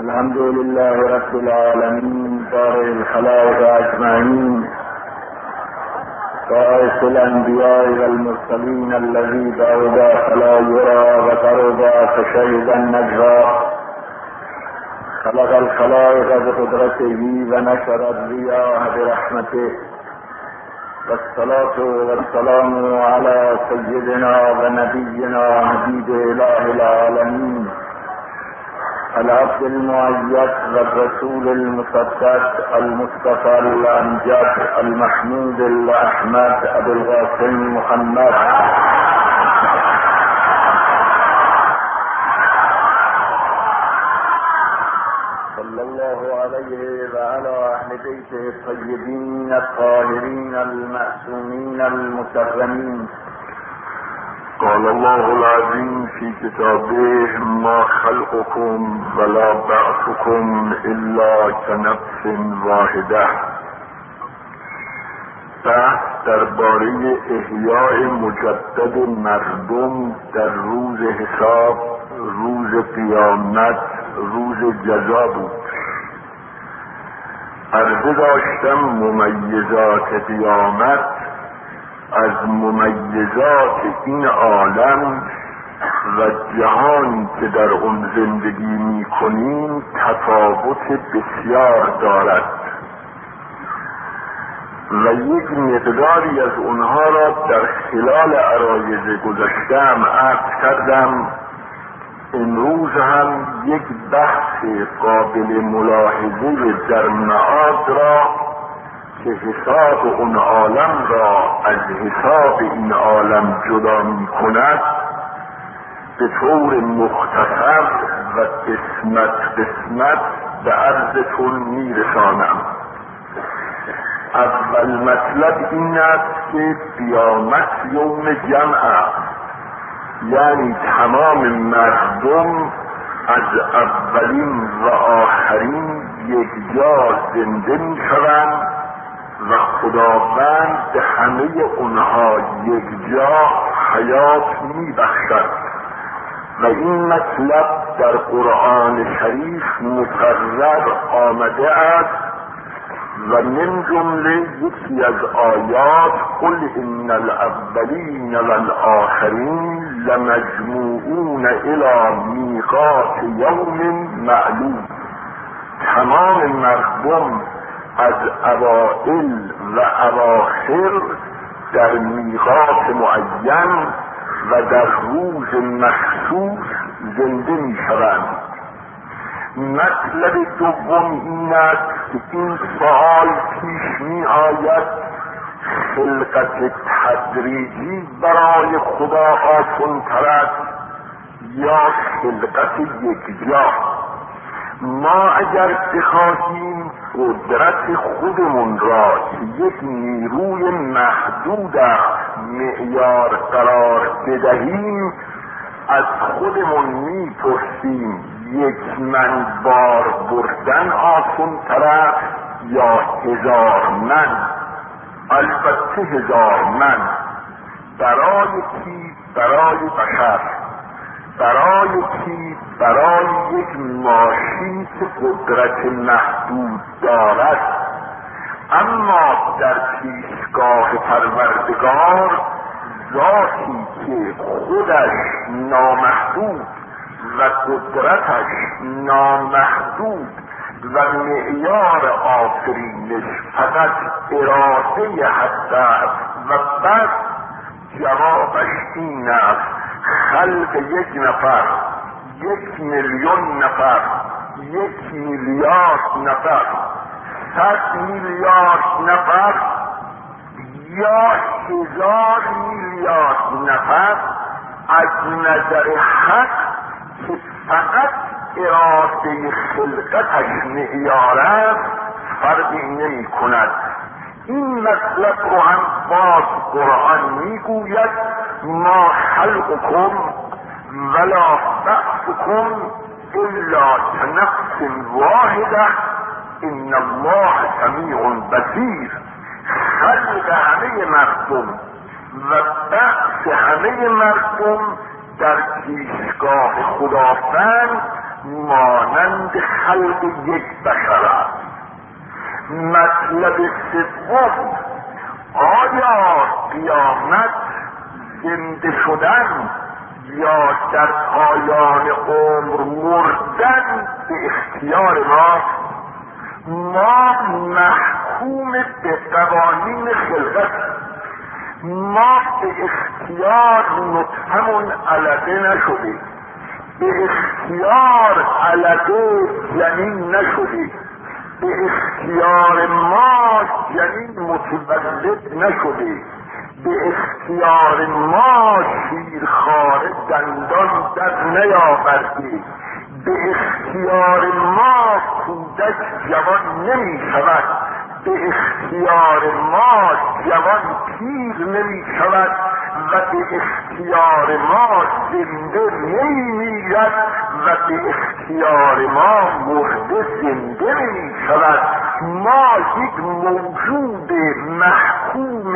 الحمد لله رب العالمين بارئ الخلائق اجمعين باعث الانبياء والمرسلين الذي بعد فلا يرى وقرب فشهد النجوى خلق الخلائق بقدرته ونشر الرياح برحمته والصلاة والسلام على سيدنا ونبينا حبيب اله العالمين العبد المؤيد والرسول المصدق المصطفى الامجد المحمود الاحمد ابو القاسم محمد صلى الله عليه وعلى اهل بيته الطيبين الطاهرين المعصومين المكرمين. قال الله العظيم في كتابه ما خلقكم ولا بعثكم الا كنفس واحده. بحث درباره احیاء مجدد مردم در روز حساب، روز قیامت، روز جزا بود. عرضه داشتم ممیزات قیامت از ممیزات این عالم و جهانی که در آن زندگی می کنیم تفاوت بسیار دارد و یک مقداری از اونها را در خلال عرایض گذشته‌ام عرض کردم. امروز هم یک بحث قابل ملاحظه در معاد را که حساب اون عالم را از حساب این عالم جدا می کند به طور مختصر و قسمت به عرضتون می رسانم. اول مطلب این است که قیامت یوم جمع است، یعنی تمام مردم از اولین و آخرین یک جا زنده می شوند و خداوند به همه اونها یک جا حیات می بخشد و این مطلب در قرآن شریف مکرر آمده است و من جمله یکی از آیات قل ان الاولین والآخرین لمجموعون الی میقات یوم معلوم. تمام مردم از اوائل و اواخر در میقات معین و در روز مخصوص زنده می شوند. مطلب دوم این است که این سوال پیش می آید خلقت تدریجی برای خدا آسان تر است یا خلقت یکجا؟ ما اگر بخواهیم قدرت خودمون را که یک نیروی محدود معیار قرار بدهیم از خودمون میپرسیم یک من بار بردن آسان تر است یا 1000 من؟ البته 1000 من. برای کی؟ برای بشر. برای کی؟ برای یک ماشین که قدرت محدود دارد. اما در پیشگاه پروردگار ذاتی که خودش نامحدود و قدرتش نامحدود و معیار آفرینش فقط اراده هست و بس جوابش این است خلق یک نفر، 1,000,000 نفر، 1,000,000,000 نفر، 100 میلیارد نفر یا 1000 میلیارد نفر از نظر حق که فقط اراده خلقتش معیار است فرقی نمی کند. این مطلب رو هم باز قرآن میگوید ما خلقكم ولا بعثكم الا كنفس واحده ان الله سمیع بصیر. خلق همه مردم و بعث همه مردم در پیشگاه خداوند مانند خلق یک بشر است. مطلب سوم، آیا قیامت زنده شدن یا در پایان عمر مردن به اختیار ما محکوم به قوانین خلقت، ما به اختیار نطفمون علقه نشده، به اختیار علقه جنین نشده، به اختیار ما جنین متولد نشده، به اختیار ما شیرخواره دندان در نیاورده، به اختیار ما کودک جوان نمی شود، به اختیار ما جوان پیر نمی شود و به اختیار ما زنده نمی میرد و به اختیار ما مرده زنده نمی شود. ما یک موجود محکوم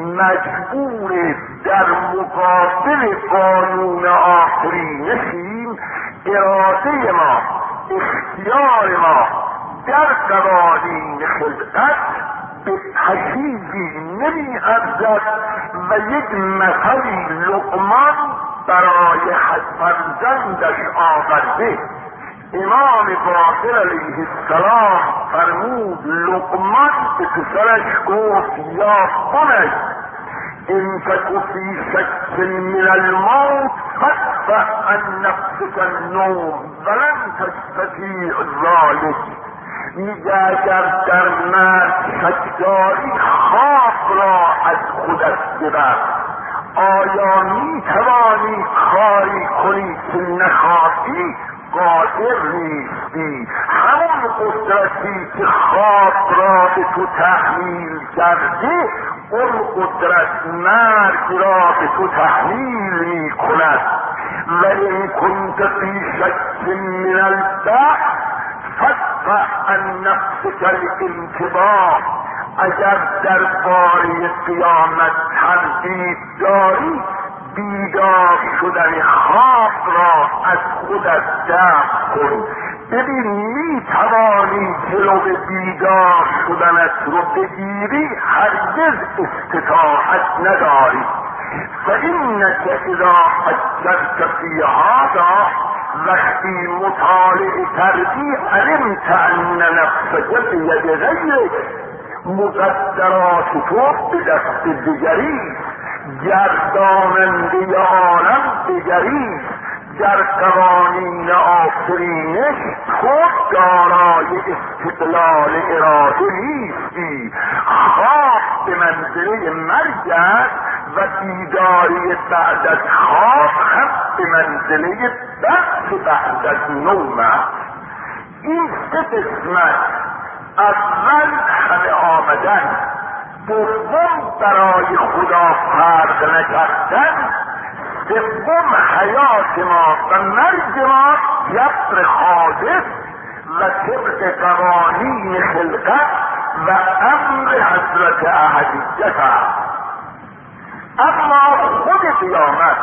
مجبور در مقابل قانون آفرینشیم. اراده ما، اختیار ما در قوانین خلقت به پشیزی نمی ارزد و یک مثلی لقمان برای فرزندش آورده. امام باقر علیه السلام فرمود لقمان به پسرش گفت یا بنی ان تک فی شک من الموت فادفع عن نفسک النوم ولن تستطیع ذلک. میگه اگر در مرگ شک داری خواب را از خودت ببر. آیا میتوانی کاری کنی که نخواهی؟ قادر نیستی. همون قدرتی که خواب را به تو تحمیل کرده اون قدرت مرگ را به تو تحمیل می کند. و این کنت فی شک من البعث فادفع عن نفسک الانتباه. اگر درباره قیامت تردید داری بیدار شدن خواب را از خودت دفع کن. ببین می توانی جلو بیدار شدنت رو بگیری، هرگز استطاعت نداری. فإنک اذا فکرت فی هذا، وقتی مطالعه کردی علمت ان نفسک بید غیرک، مقدرات تو به دست دیگری، گرداننده عالم دیگری، در قوانین آفرینش تو دارای استقلال اراده نیستی. خواب به منزله مرگ است و بیداری بعد از خواب هم به منزله بحث بعد از نوم است. این سه قسمت، اول همه آمدن، دوم برای خدا فرق نکردن، سوم حیات ما و مرگ ما جبر حادث و طبق قوانین خلقت و امر حضرت احدیت است. اما خود قیامت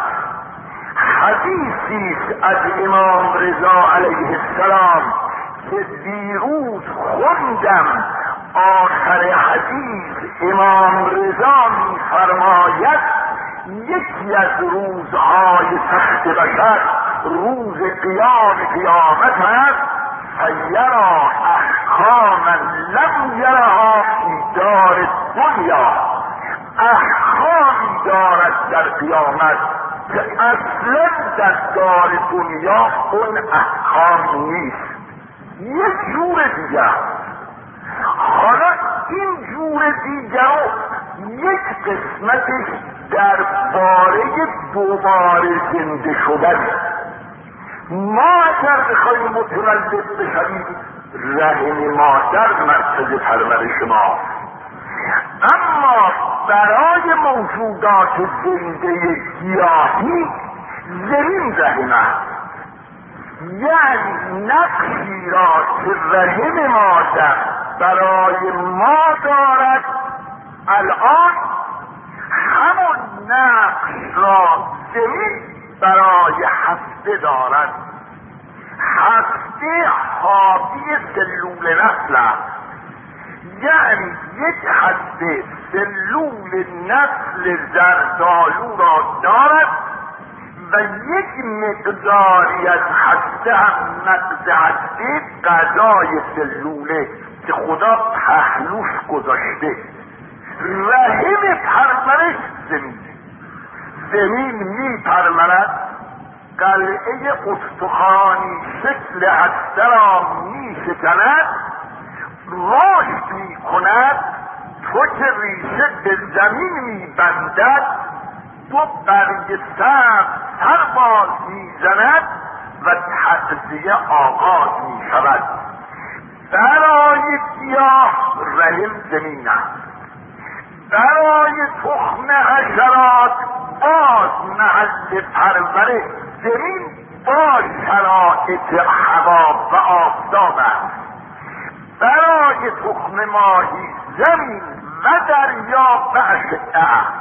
حدیثی است از امام رضا علیه السلام که دیروز خوندم. آخر حدیث امام رضا می‌فرماید یکی از روزهای سخت بشر روز قیامت است. فیرا احکاما لم یرها فی دار دنیا. احکامی دارد در قیامت که اصلا در دار دنیا اون احکام نیست. یک جور دیگر. حالا این جور دیگر یک قسمتش درباره دوباره زنده شدن. ما اگر بخوایم متولد بشویم رحم مادر مرکز پرورش ما، اما برای موجودات زنده گیاهی زمین رحم است. یعنی نقشی را که رحم مادر برای ما دارد الان همون نقش را زمین برای هسته دارد. هسته حاوی سلول نسل است. یعنی یک هسته سلول نسل زردآلو را دارد و یک مقداری از هسته هم نقض هسته غذای سلوله که خدا پهلوش گذاشته. رحم پرورش زمین می پرورد، قلعه استخوانی شکل هسته را می شکند، رشد می کند، تو که ریشه به زمین می بندد، تو برگ سر باز می زند و تغذیه آغاز می شود. برای گیاه رحم زمین است، برای تخم حشرات باز محل پرورش زمین با شرایط هوا و آفتاب است. برای تخم ماهی زمین و دریا و اشعه است.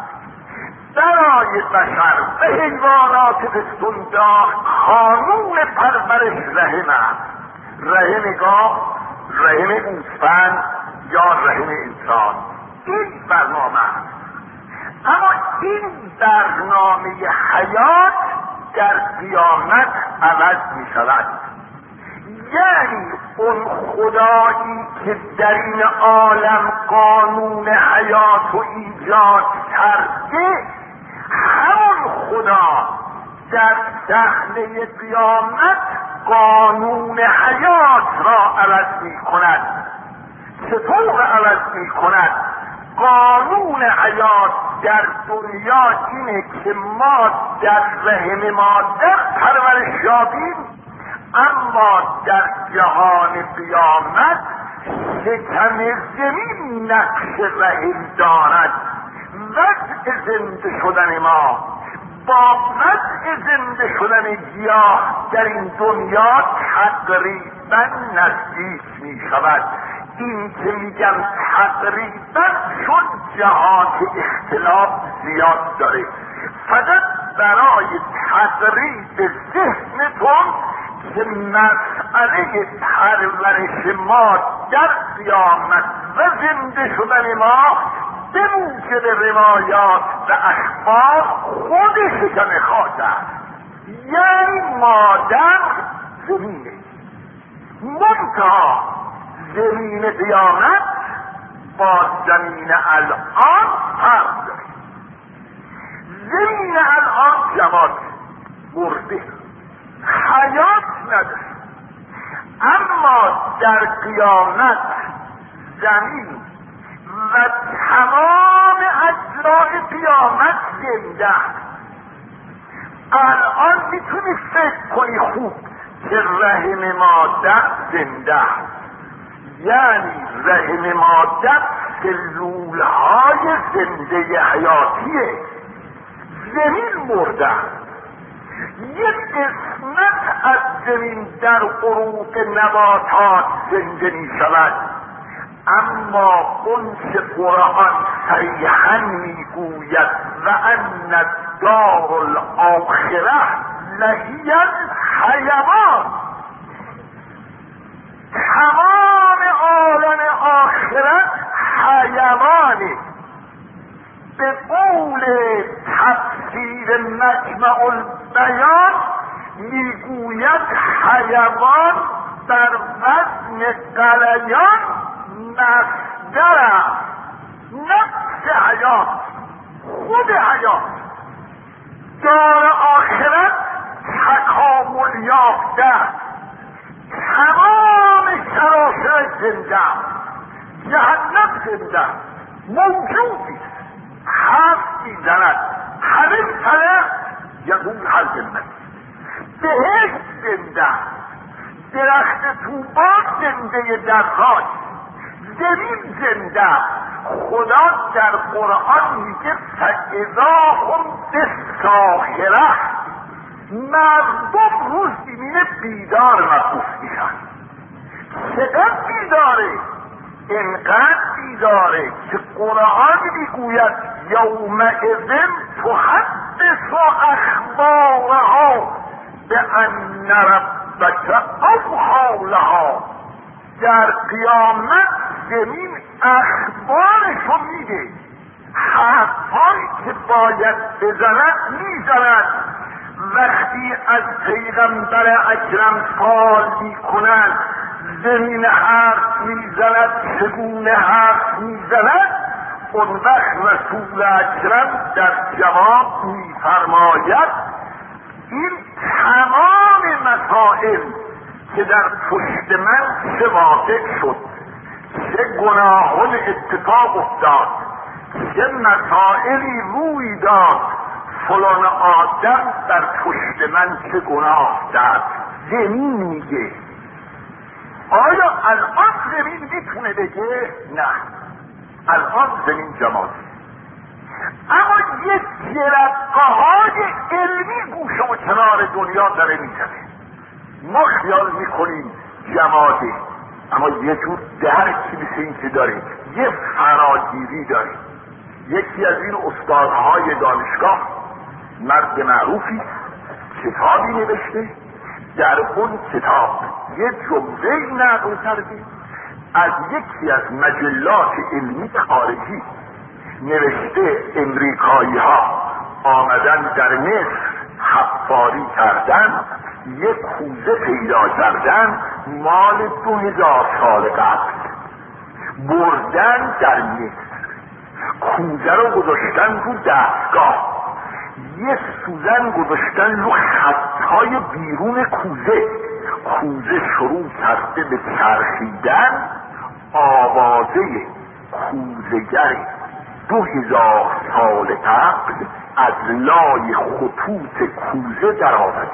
برای بشر و حیوانات پستاندار قانون پرورش رحم است. رحم گاو، رحم گوسفند یا رحم انسان. این برنامه است. اما این برنامه حیات در قیامت عوض می شود. یعنی اون خدایی که در این عالم قانون حیات و ایجاد کرده، همون خدا در صحنه قیامت قانون حیات را عوض می کند. چطور عوض می کند؟ قانون حیات در دنیا اینه که ما در رحم مادر پرورش یابیم، اما در جهان قیامت شکم زمین نقش رحم دارد. وضع زنده شدن ما با وضع زنده شدن گیاه در این دنیا تقریبا نزدیک می شود. این که میگم تقریبا چون جهات اختلاف زیاد داره، فقط برای تقریب ذهنتون که مسئله پرورش ما در قیامت و زنده شدن ما به موجب روایات و اخبار خود شکم خاک است. یعنی مادر زمینه، منتها زمین قیامت با زمین الان فرق داره. زمین الان جماد مرده، حیات نداره، اما در قیامت زمین و تمام اجزای قیامت زنده. الان میتونی فکر کنی خوب که رحم مادر زنده، یعنی رحم مادر سلولهای زنده حیاتیه. زمین مرده، یک قسمت از زمین در عروق نباتات زنده می شود، اما اون که قرآن صریحا می گوید و ان الدار الاخره لهی الحیوان، تمام عالم آخرت حیوانه. به قول تفسیر مجمع البیان میگوید حیوان در وزن قلیان مصدر است، نفس حیات، خود حیات. دار آخرت تکامل یافته، تمام سراسر زنده، جهنم زنده موجودی حرف میزند، همه سره یقول هر جنت، بهشت زنده، درخت طوبان زنده در خاک، زمین زنده. خدا در قرآن میگه فاذا هم بالساخره، مردم روز میبینه بیدار محسوس میشن. چقدر بیداره؟ اینقدر بیداره که قرآن میگوید یومئذ تحدث اخبارها بان ربک اوحی لها، در قیامت زمین اخبارشو میده، حرفهایی که باید بزند میزند. وقتی از پیغمبر اکرم سوال میکنند زمین حرف میزند، چگونه حرف میزند، اون وقت رسول اکرم در جواب میفرماید این تمام مسائل که در پشت من چه واقع شد، چه گناهان اتفاق افتاد، چه مسائلی روی داد، فلان آدم در پشت من چه گناه کرد، زمین میگه. آیا الان زمین میتونه بگه؟ نه، الان زمین جماده. اما یک جرقه‌های علمی گوشه و کنار دنیا داره میزنه. ما خیال میکنیم جماده، اما یه جور درکی مثل این که داره، یه فراگیری داره. یکی از این استادهای دانشگاه، مرد معروفی، کتابی نوشته، در اون کتاب یه جمله نقل کرده از یکی از مجلات علمی خارجی. نوشته امریکایی ها آمدن در مصر حفاری کردن، یک کوزه پیدا کردن مال 2000 سال قبل، بردن در مصر، کوزه رو گذاشتن رو دستگاه، یه سوزن گذاشتن رو خطهای بیرون کوزه، کوزه شروع کرده به چرخیدن، آوازه کوزه‌گر 2000 سال قبل از لای خطوط کوزه در آمده.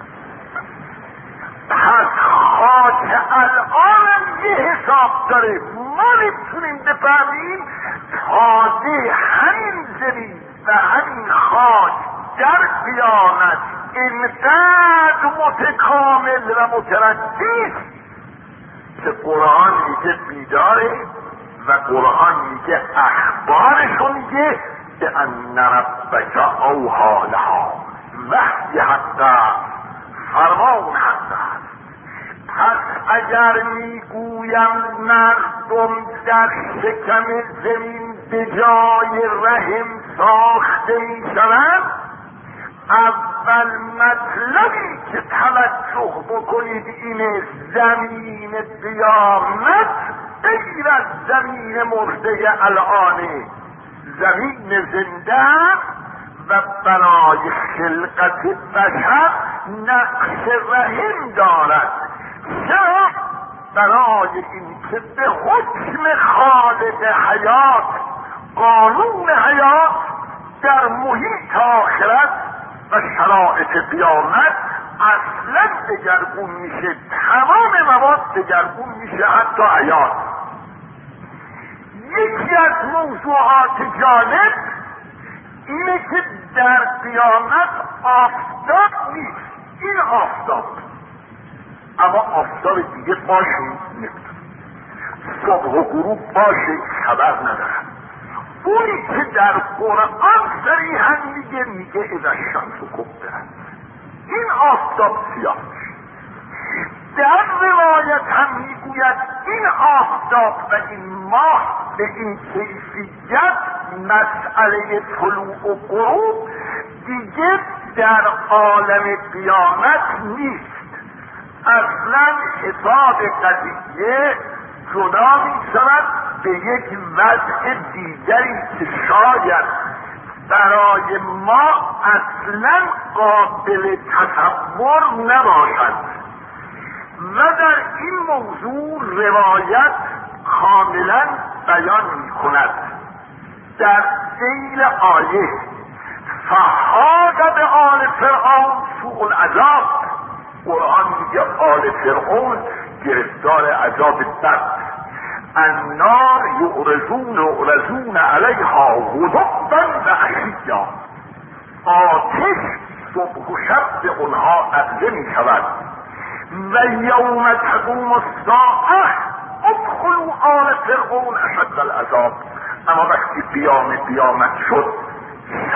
پس خاک الان یه حساب داره. ما نمیتونیم بفهمیم تازه همین زمین و همین خاک در قیامت اینقدر متکامل و مترقی که قرآن میگه بیداره و قرآن میگه اخبارشو میگه به ان ربک اوحی لها، وحی حق، فرمان حق. پس اگر میگویم مردم در شکم زمین به جای رحم ساخته میشوند، اول مطلبی که توجه بکنید اینه زمین قیامت غیر از زمین مرده الانه، زمین زنده و برای خلقت بشر نقش رحم دارد. چرا؟ برای اینکه به حکم خالق حیات، قانون حیات در محیط آخرت و شرایط قیامت اصلا دگرگون میشه، تمام مواد دگرگون میشه، حتی حیات. یکی از موضوعات جالب اینه که در قیامت آفتاب نیست. این آفتاب، اما آفتاب دیگه باشه نمیتونه، صبح و غروب باشه خبر ندارم. اونی که در قرآن صریحا میگه اذا الشمس کبرت، این آفتاب سیاه. در روایت هم میگوید این آفتاب و این ماه به این کیفیت مسئله طلوع و غروب دیگه در عالم قیامت نیست. اصلا حساب قضیه جدا می شود به یک وضع دیگری که شاید برای ما اصلا قابل تصور نباشد. و در این موضوع روایت کاملا بیان می کند. در ذیل آیه فحاق به آل فرعون سوء العذاب، قرآن میگه آل فرعون گرفتار عذاب بد. النار یعرضون علیها غدوا و عشیا، آتش صبح و شب به اونها عرضه می شود. و یوم تقوم الساعه ادخلوا آل فرعون اشد العذاب، اما وقتی قیامت شد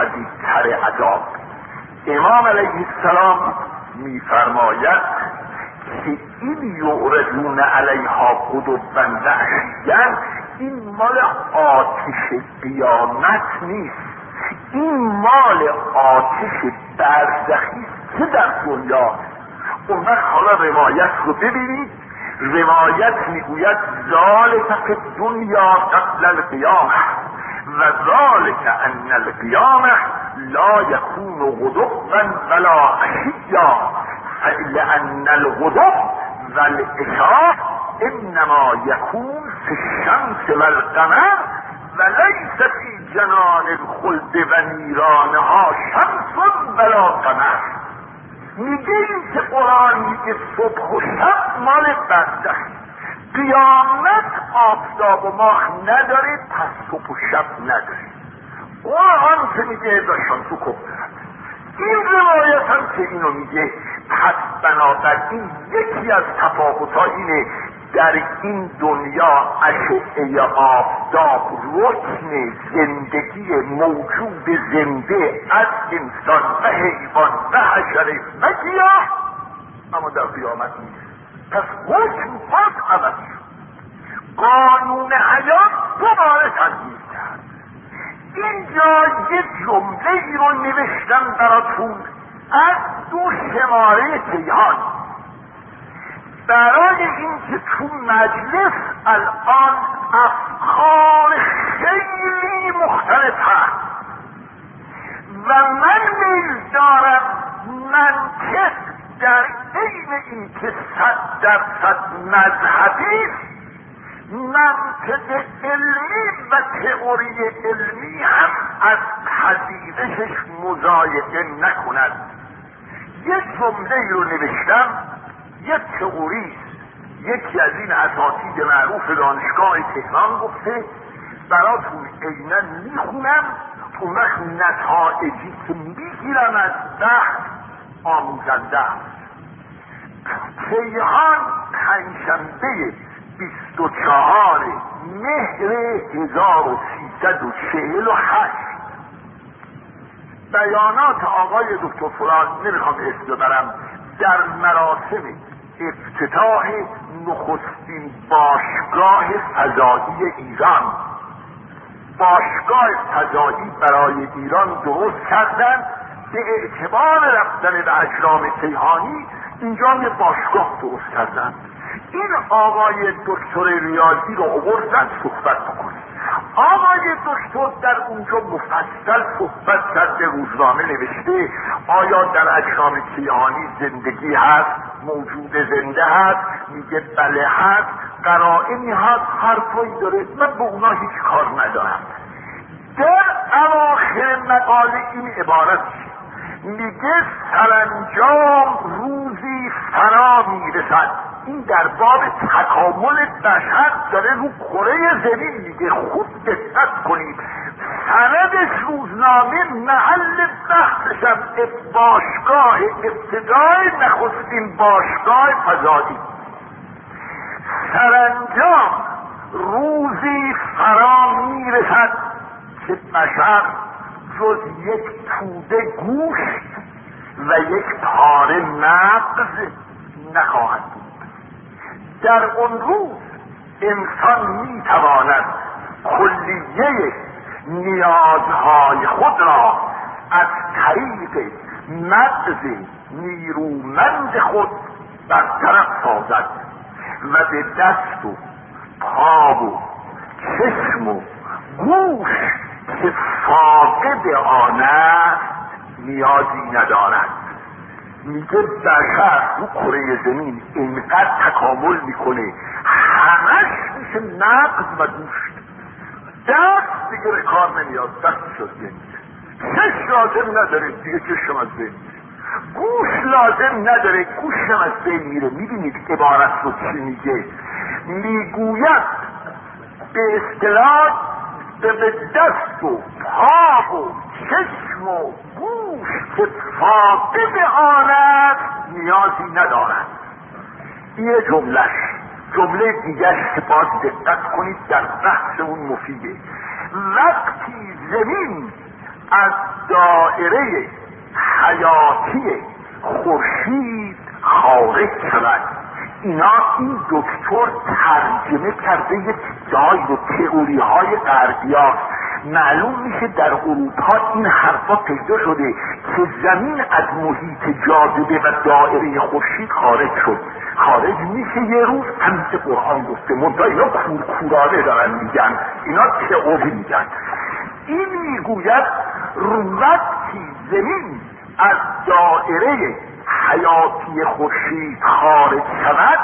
شدیدتر عذاب. امام علیه السلام میفرماید که این یعرضون علیها غدوا و عشیا، این مال آتش قیامت نیست، این مال آتش برزخی که در دنیا. اون وقت حالا روایت رو ببینید. روایت میگوید ذالک فی الدنیا قبل القیامه و ذالک ان القیامه لا یکون غدوا ولا عشیا لان الغدو والعشاء انما یکون فی الشمس والقمر ولیس فی جنان الخلد و نیرانها شمس ولا قمر. میگه این که قرآن میگه صبح و شب مال برزخی، قیامت آفتاب و ماه نداره، پس صبح و شب نداره. قرآن که میگه داشتن تو کفر، این روایت هم که اینو میگه. پس بنابراین یکی از تفاوت‌ها اینه در این دنیا اشعه آفتاب رکن زندگی موجود زنده از انسان و حیوان و حشره و گیاه، اما در قیامت نیست. پس حکم باز عوض شد، قانون حیات دوباره تغییر کرد. اینجا یه جمله ای رو نوشتم براتون از 2 شماره کیهان، برای اینکه تو مجلس الان افکار خیلی مختلف هست و من میل دارم منطق در عین اینکه 100% مذهبی، منطق علمی و تئوری علمی هم از پذیرشش مضایقه نکند. یک جمله رو نوشتم، یک تئوریست، یکی از این اساتید معروف دانشگاه تهران گفته، براتون عیناً میخونم، اون وقت نتایجی که میگیرم از بحث آموزنده است. کیهان پنجشنبه 24 مهر 1348 بیانات آقای دکتر فلان، نمیخوام اسم ببرم، در مراسم افتتاح نخستین باشگاه فضایی ایران، باشگاه فضایی برای ایران درست کردن به اعتبار رفتن به اجرام کیهانی. اینجا یه باشگاه درست کردن. این آقای دکتر ریاضی رو آوردن صحبت بکنه. آقای دکتر در اونجا مفصل صحبت کرده، روزنامه نوشته آیا در اجرام کیهانی زندگی هست، موجود زنده هست؟ میگه بله هست، قرائنی هست، حرفایی داره، من به اونا هیچ کار ندارم. در اواخر مقاله این عبارت میگه سرانجام روزی فرا میرسد. این در باب تکامل بشر داره رو کره زمین میگه، خوب دقت کنید. سندش روزنامه، محل بحثشم باشگاه ابتدای نخستین باشگاه فضایی. سرانجام روزی فرا میرسد که بشر جز یک توده گوشت و یک پاره مغز نخواهد بود. در اون روز انسان میتواند کلیه نیازهای خود را از طریق مغز نیرومند خود برطرف سازد و به دست و پا و چشم و گوش که فاقد آن است نیازی ندارد. میگه بشر رو کره زمین اینقدر تکامل میکنه همش میشه مغز و گوشت، دست دیگه به کار نمیاد، دستش از بین میره، چشم لازم نداره دیگه، چشم از بین میره، گوش لازم نداره، گوشم از بین میره. میبینید عبارت رو چی میگه؟ میگوید به اصطلاح به دست و پا و چشم و گوش که فاقد آن است نیازی ندارد. این جملهش. جمله دیگرش که باید دقت کنید در بحث اون مفیده. وقتی زمین از دایره حیاتی خورشید خارج شود. اینا این دکتر ترجمه کرده یه چیزهایی رو، تئوری های غربی‌هاست. معلوم میشه در اروپا این حرفا پیدا شده که زمین از محیط جاذبه و دایره خورشید خارج شد. خارج میشه یه روز، همین که قرآن گفته. منتها اینا کورکورانه دارن میگن، اینا تئوری میگن. این میگوید وقتی زمین از دایره حیاتی خورشید خارج شود،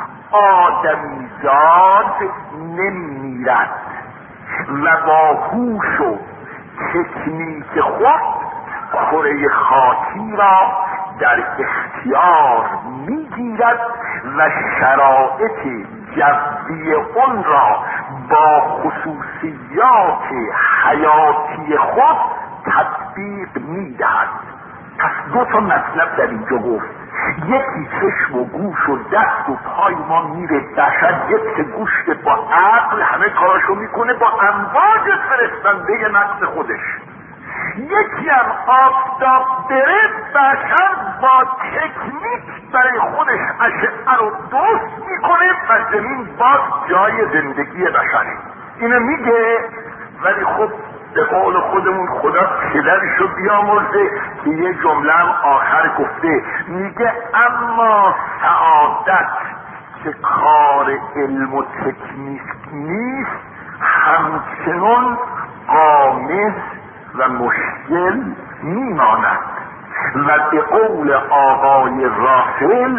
آدمیزاد نمیمیرد و با هوش و تکنیک خود کره خاکی را در اختیار میگیرد و شرایط جوی اون را با خصوصیات حیاتی خود تطبیق میدهد. پس دو تا مطلب در اینجا گفت. یکی چشم و گوش و دست و پای ما میره، بشر یک گوشت با عقل همه کاراشو میکنه با امواج فرستنده نفس خودش. یکی هم آفتاب بره، بشر با تکنیک برای خودش اشعه رو درست میکنه و زمین باز جای زندگی بشره. اینو میگه، ولی خب به قول خودمون خدا پدرشو بیامرزه که یه جمله هم آخر گفته، میگه اما سعادت که کار علم و تکنیک نیست همچنان غامض و مشکل میماند. و به قول آقای راسل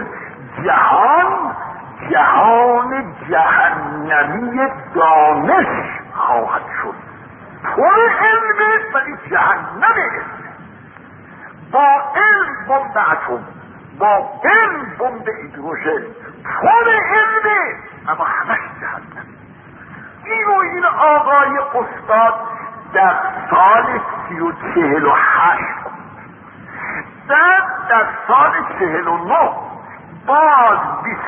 جهان جهنمی دانش خواهد شد. پر علم ولی جهنمه. با علم بمب اتم، با علم بمب هیدروژن، پر علمه اما همش جهنم. این آقای استاد در سال 38 در سال 49 باز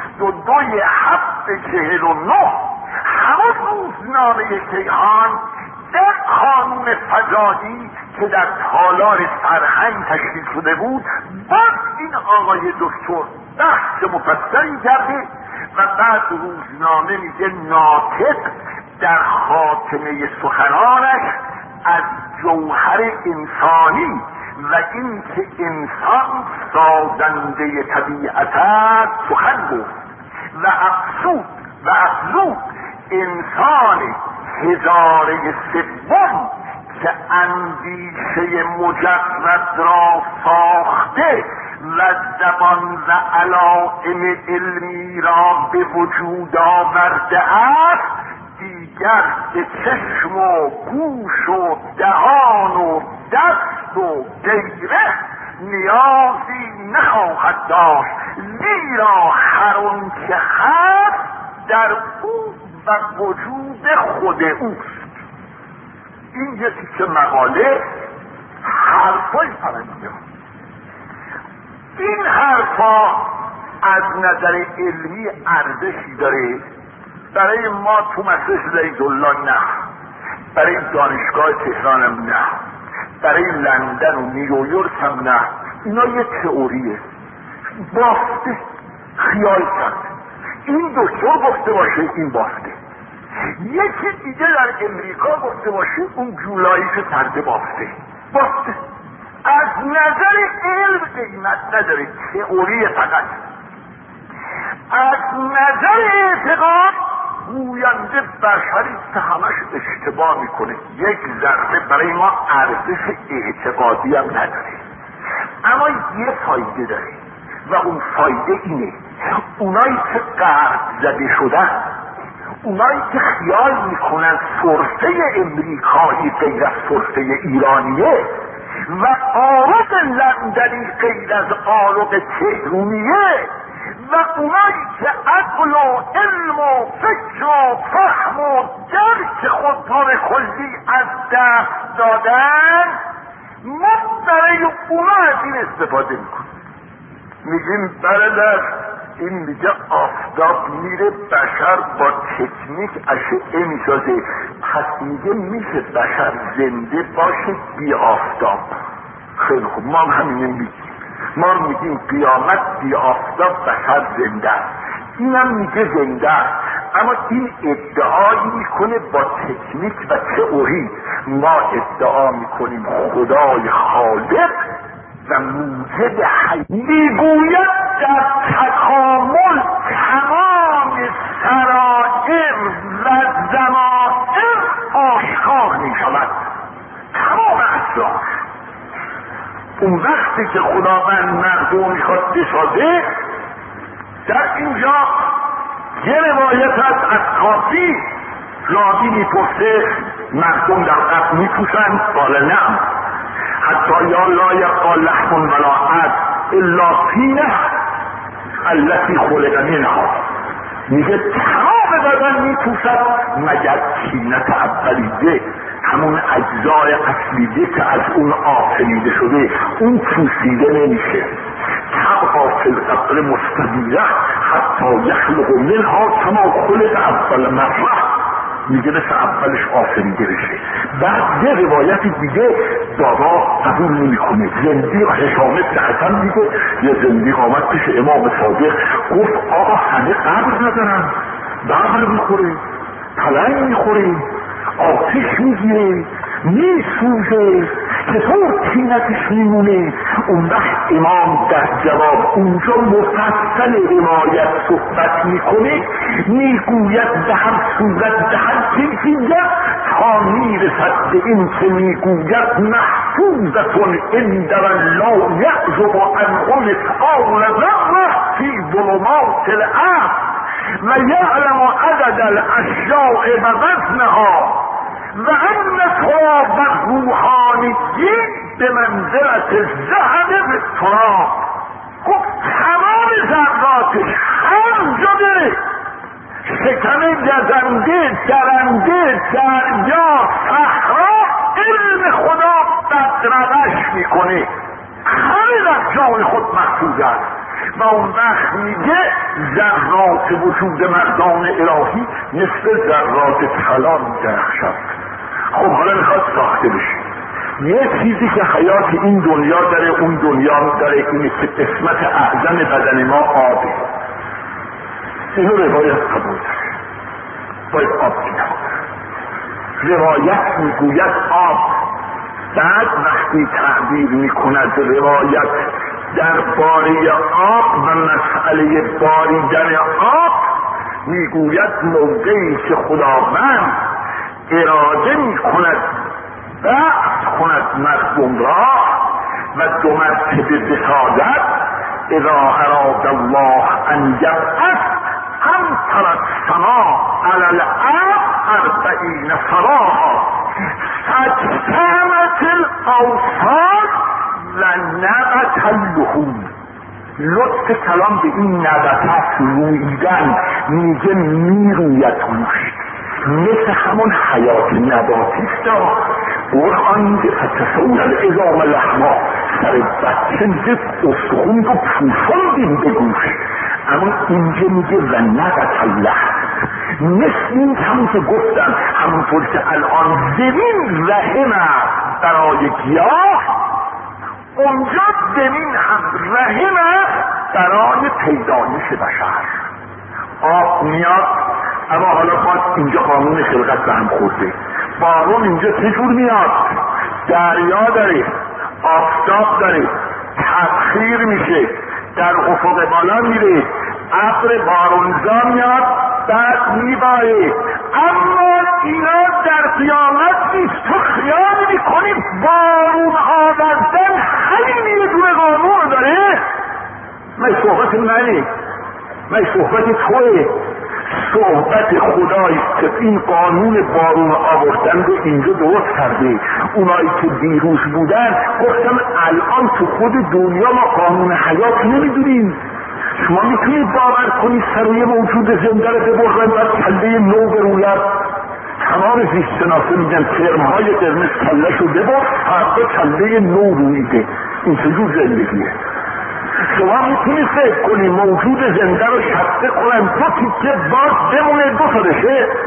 22/7/49 همون روزنامه کیهان در قانون فضایی که در تالار فرهنگ تشکیل شده بود، باز این آقای دکتر بحث مفصلی کرده و بعد روزنامه میگه ناطق در خاتمه سخنانش از جوهر انسانی و این که انسان سازنده طبیعت است سخن گفت و افزود انسان هزاره سوم که اندیشه مجرد را ساخته و زبان و علائم علمی را به وجود آورده است، دیگر به چشم و گوش و دهان و دست و غیره نیازی نخواهد داشت، زیرا هر آن که هست در او و وجود خود اوست. این یکی که مقاله حرفای فرنگی. این حرفا از نظر علمی ارزشی داره برای ما تو مسجد زیدالله نه، برای دانشگاه تهران هم نه، برای لندن و نیویورک هم نه. اینا یه تئوریه، بافته، خیال کرد. این دکتر گفته باشه این بافته، یکی دیگه در امریکا گفته باشه اون جولایی که کرده بافته. از نظر علم قیمت نداره، تئوری فقط. از نظر اعتقاد گوینده بشری که همش اشتباه میکنه، یک ذره برای ما ارزش اعتقادی هم نداره. اما یه فایده داره و اون فایده اینه: اونایی که غرب زده شدن، اونایی که خیال میکنن سرفه امریکایی غیر از سرفه ایرانیه و آرق لندنی غیر از آرق تهرونیه و اونایی که عقل و علم و فکر و فهم و درک خود را به کلی از دست دادن، ما برای اونا از این استفاده میکنیم. میگیم برادر این میگه آفتاب میره، بشر با تکنیک اشعه میسازه، پس میگه میشه بشر زنده باشه بی آفتاب. خیلی خوب، ما هم همینه میگیم. ما میگیم قیامت بی آفتاب بشر زنده است، اینم میگه زنده است، اما این ادعایی میکنه با تکنیک و تئوری. ما ادعا میکنیم خدای خالق و موجد حی میگوید در تکامل تمام سرائر و ضمائر آشکار میشود، تمام اسرار. اون وقتی که خداوند مردم میخواد بسازه، در اینجا یه روایت هست از کافی، راوی میپرسه مردم در قبل میپوشند؟ قال نعم، حتی یا لا یبقی لحم ولا عظم الا طینه التي خلق منها. میگه تمام بدن میپوشد مگر طینت اولیه، همون اجزای اصلیه که از اون آفریده شده، اون پوشیده نمیشه. تبقى فی القبر مستدیره حتی یخلق منها کما خلق اول مره. میگه مثل اولش آفریده بشه. بعد یه روایت دیگه بابا قبول نمیکنه. زندیق هشام بن حسن میگه یه زندیق آمد پیش امام صادق گفت آقا همه قبر ندارن، بقر میخوره، پلنگ میخوره، آتش میگیره، میسوزه، چطور طینتش میمونه؟ اون وقت امام در جواب اونجا مفصل روایت صحبت میکنه، میگوید به هر صورت به هر کیفیت تا میرسد به این که میگوید محفوظتون عند الله یعزب عنه مثقال ذره فی ظلمات الارض و یعلم عدد الاشیاء و وزنها و ان تراب روحانی به منزلت ذهب به تراب. خب تمام ذراتش هر جا بره، شکم گزنده، درنده، دریا، صحرا، علم خدا بدرقش میکنه، همه در جای خود محفوظ است. و اون وقت میگه ذرات وجود مردان الهی مثل ذرات طلا میدرخشند. خب حالا میخواد ساخته بشه. یه چیزی که حیات این دنیا داره اون دنیا داره، اینه که قسمت اعظم بدن ما آبه. اینو روایت قبول داره، باید آب بینم. روایت میگوید آب. بعد وقتی تعبیر میکند روایت درباره آب و مسئله باریدن آب، میگوید موقعی که خداوند اراده میکند بعث کند مردم را و دو مرتبه بسازد، اذا اراد الله ان یبعث امطر السماء علی الارض 40 صباحا فاجتمعت الاوصال و نبت اللحوم. لطف کلام به این نبتات رویدن، میگه میروید گوشت مثل همون حیات نباتیست. قرآن میگه فتسون العظام لحما، سر بچه میگه استخون رو پوشوندیم به گوشت، اما اینجا میگه و نبت اللحم. مثل این همون که گفتم، همونطور که الان زمین رحم است برای گیاه، اونجا زمین هم رحم است برای پیدایش بشر. آب میاد، اما حالا باید اینجا قانون خلقت به هم خورده. بارون اینجا چجور میاد؟ دریا داره، آفتاب داره، تبخیر میشه، در افق بالا میره، ابر بارونزا میاد، بعد میباره. اما اینا در قیامت نیست. تو خیال میکنی بارون آوردن همین یه دونه قانون داره؟ من صحبت منی، من صحبت توه. صحبت خدایی که این قانون بارون آوردن رو اینجا درست کرده. اونایی که دیروز بودن گفتم الان تو خود دنیا ما قانون حیات نمیدونیم. شما میتونید باور کنید سروی موجود زنده رو ببرن و کله نو بروید؟ تمام زیستشناسا میگن ترمهای قرمز کله شو ببر، فردا کله نو رویده. این چجور زندگیه؟ شما میتونید فکر کنید موجود زنده رو شقه کنن دو تیکه باز بمونه دو تا بشه؟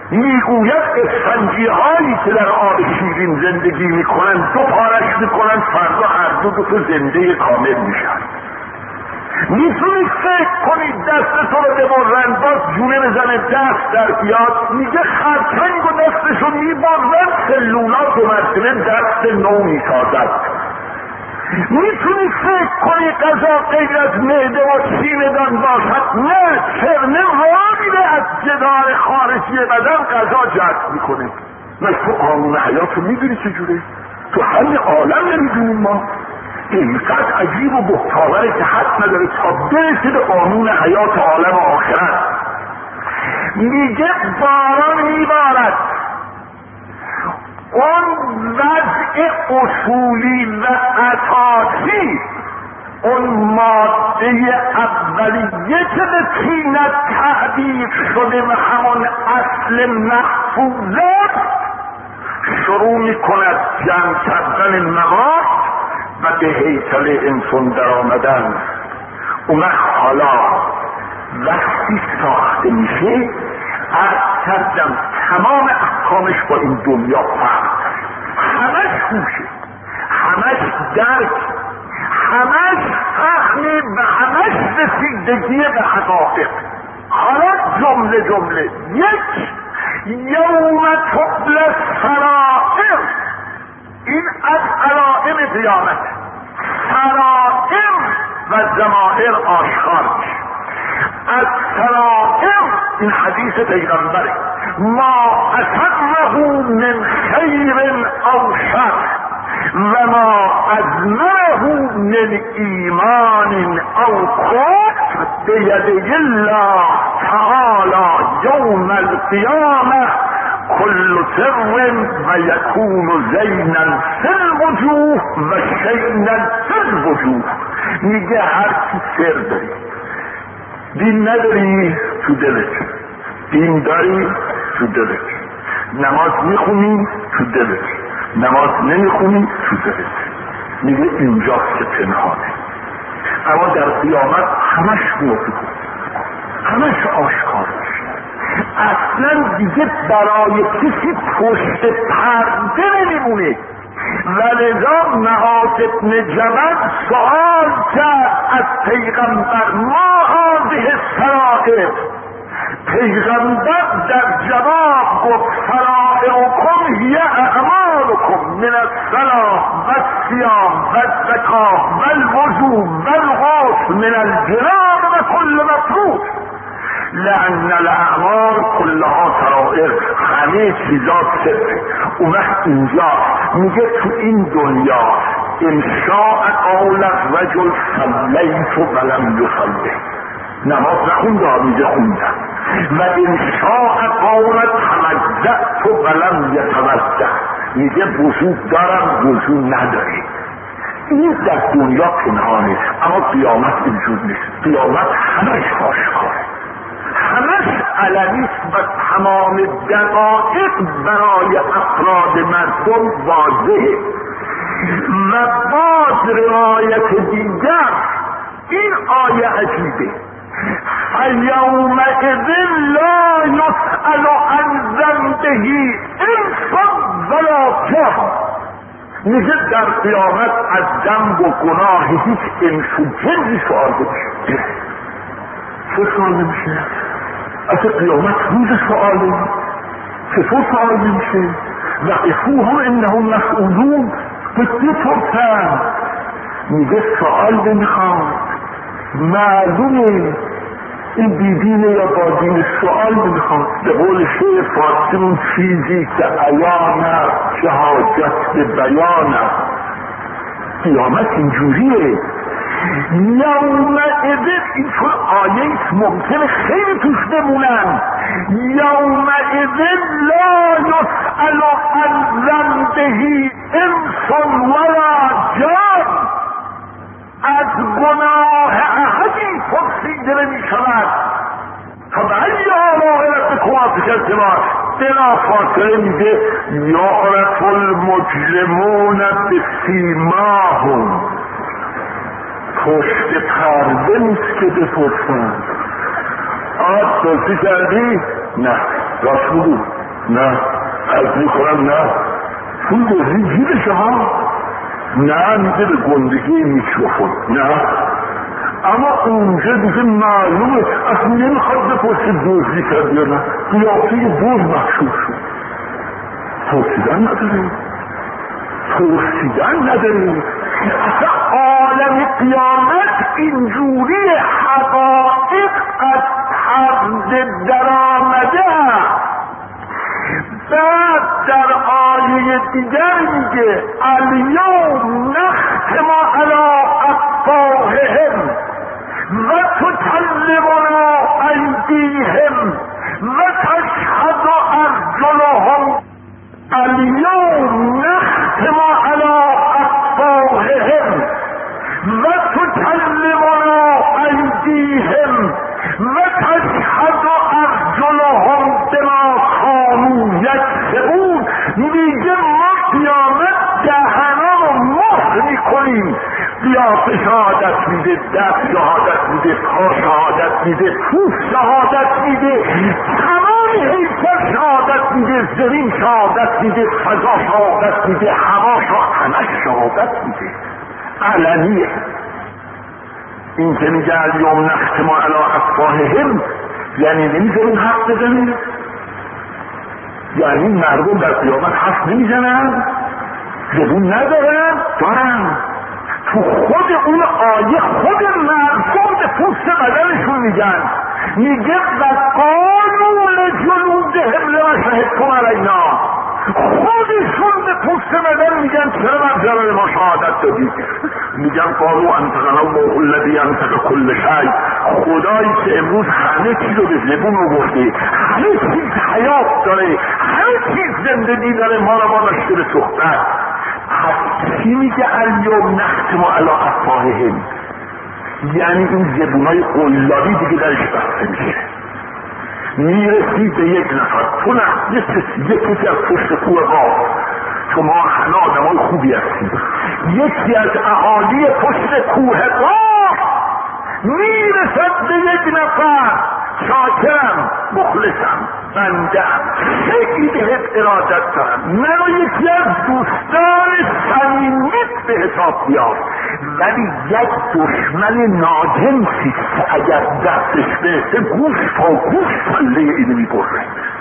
میگوید اسفنجی هایی که در آب شیرین زندگی میکنن دو پارش میکنن، فردا هر دو تا زنده کامل میشن. میتونید فکر کنید دستتو رو ببرن باز جونه بزنه دست در بیاد، میگه خرچنگ و دستشو میبرن سلولات و مرتبه دست نو میسازد. میتونی فکر کنی غذا غیر از معده و سینه‌دان باشد؟ نه، چرنه راه میره از جدار خارجی بدن غذا جذب میکنه. نه تو قانون حیات رو میدونی چجوره؟ تو همین عالم نمیدونیم ما. اینقدر عجیب و بهتاوره که حد نداره تا برسه به قانون حیات عالم آخرت. میگه باران میبارد، اون وضع اصولی و اساسی، اون ماده اولیه که به طینت تعبیر شده و همون اصل محفوظه شروع میکند جمع کردن مواد و به هیکل انسان در آمدن. اون حالا وقتی ساخته میشه عرض کردم تمام احکامش با این دنیا فرق، همش خوشه، همش درک، همش فهمی و همش رسیدگی به حقایق. حالا جمله یک یوم تبلی السرائر، این از علائم قیامت، سرائر و ضمائر آشکار میشه. از سرائر این حدیث پیغمبره، ما اسره من خیر او شر و ما ازمره من ایمان او کفر بید الله تعالی یوم القیامه کل سر و یکون زینا فی الوجوه و شینا فی الوجوه. میگه هر کی سر داری، دین نداری تو دلت، دین داری تو دلت، نماز میخونی تو دلت، نماز نمیخونی تو دلت. میگه اینجاست که پنهانه، اما در قیامت همش موفق، همش آشکار میشه. اصلا دیگه برای کسی پشت پرده نمیمونه. ولذا معاذ بن جبل سؤال کرد از پیغمبر ما هذه السرائر. پیغمبر در جواب گفت سرائرکم هی اعمالکم من الصلاة و الصیام و الزکاة و الوضوء و الغسل من الجناب و کل مفروض، لأن الاعمال کلها سرائر، همه چیزا سره. اون وقت اینجا میگه تو این دنیا انشاء قول الرجل صلیت ولم یصلی، نماز نخوندم میگه خوندم، و انشاء قول تمزعت ولم یتمزع، میگه وجود دارم وجود نداری. این در دنیا پنهانه، اما قیامت اینجور نیست. قیامت همش آشکاره، همش علنیست و تمام دقایق برای افراد مردم واضحه. و باز روایت دیگر این آیه عجیبه، فیومئذ لا یسأل عن ذنبه انس ولا جان. میگه در قیامت از ذنب و گناه هیچ انس و جنی سؤال نمیشه. چه سؤال نمیشه؟ از قیامت روز سؤاله، چطور سؤال نمیشه؟ وقفوهم انهم مسئولون، بپرسن. میگه سؤال نمیخواد، معلومه این بیدینه یا بادین، سؤال نمیخواد. به قول شعر فارسی اون چیزی که عیانه که حاجت به بیانه. قیامت اینجوریه. یومئذ، این چون آیه ممکنه خیلی توش بمونن، یومئذ لا یسأل عن ذنبه انس ولا جان. از گناه احدی پرسیده نمیشود. فبأی آلاء ربکما تکذبان. بلا فاصله میگه یعرف المجرمون بسیماهم. پشت پرده نیست که بپرسن. آج بازی کردی؟ نه، راست بگو. نه از میکنم نه پول دزدی جیبشه ها، نه میده به گندگی میکروفون، نه اما اونجا دیگه معلومه اصلا نمیخواد بپرسه دزدی کرد یا نه، قیافه دزد مخشوب شد. پرسیدن نداریم. اصلا عالم قیامت اینجوری حقایق از حد در آمده. بعد در آیه دیگر میگه الیوم نختم علی افواههم و تکلمنا ایدیهم و تشهد ارجلهم. الیوم نختم علی افواههم و تکلمنا ایدیهم و تشهد ارجلهم بما کانوا یکسبون. میگه ما قیامت دهنامو مهر میکنیم، قیافه شهادت میده، دست شهادت میده، پا شهادت میده، پوست شهادت میده، تمام حیثیت شهادت میده، زمین شهادت میده، فضا شهادت میده، هوا همش شهادت میده. علنیه. این که میگه الیوم نختم علی افواههم یعنی نمیذاریم حرف بزنیم، یعنی مردم در قیامت حرف نمیزنن، زبون ندارن، دارن. تو خود اون آیه خود مردم به پوست بدنشون میگن، میگه وقالوا لجلودهم لما شهدتم علینا. خودشون به پوست بدن میگن چرا بر جلال ما شهادت دادی؟ میگن قالوا انطقنا الله الذی انطق کل شیء. خدایی که امروز همه چیز رو به زبون آورده، همه چیز حیات داره، همه چیز زندگی داره، ما رو داشته به صحبت. چی میگه الیوم نختم علی افواههم؟ یعنی این زبونای قلابی دیگه درش بسته میشه. میرسید به یک نفر، تو نه یکی از پشت کوه قاف، شما همه آدمای خوبی هستید، یکی از اهالی پشت کوه قاف میرسد به یک نفر، شاکرم، مخلصم، بندم، خیلی بهت ارادت دارم، منو یکی از دوستان صمیمیت به حساب بیار، ولی یک دشمن ناجنسیست که اگر دستش برسه گوش تا گوش پله اینو میبره.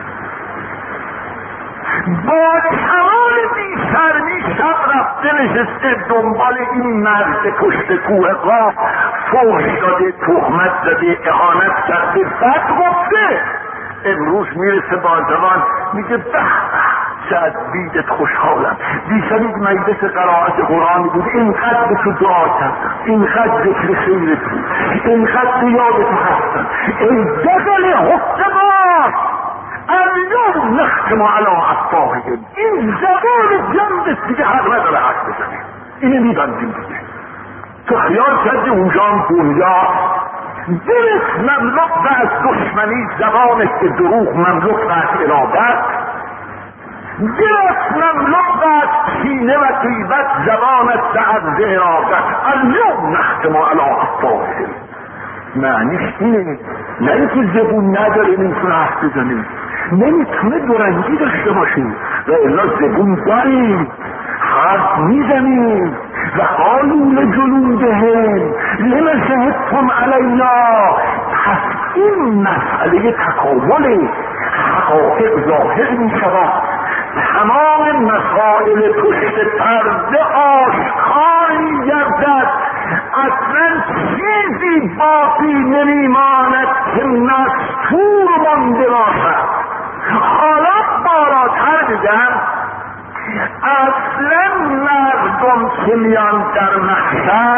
با کمال بی‌شرمی شب رفته نشسته دنبال این مرد پشت کوه قاف، فحش داده، تهمت زده، اهانت کرده، بد گفته. امروز میرسه با جوان میگه به چه از دیدت خوشحالم، دیشب یک مجلس قرائت قرآنی بود، اینقدر به تو دعا کردم، اینقدر ذکر خیرت بود، اینقدر به یاد تو هستم، ای دقل حکمات الیوم نختم علی افواههم. این زبان جنبت دیگه حق نداره حرف بزنه، اینه میبندیم دیگه. تو خیال کردی اونجا هم دنیا دلت مملوک و از دشمنی، زبانت که دروغ مملوک و از ارادت، دلت مملوک و از کینه و غیبت، زبانت و از ارادت. الیوم نختم علی افواههم معنیش اینه، نه اینکه زبون نداره نمیتونه حرف بزنه، نمیتونه دورنگی داشته باشه، و الا زبون داریم، حرف میزنیم. و قالوا لجلودهم لما شهدتم علینا. پس این مسئله تکامل حقایق ظاهر میشود، تمام مسائل پشت پرده آشکار میگردد، اصلا چیزی باقی نمیماند که مستور مانده باشد. حالا بالاتر میگم اصلا مردم که میان در محشر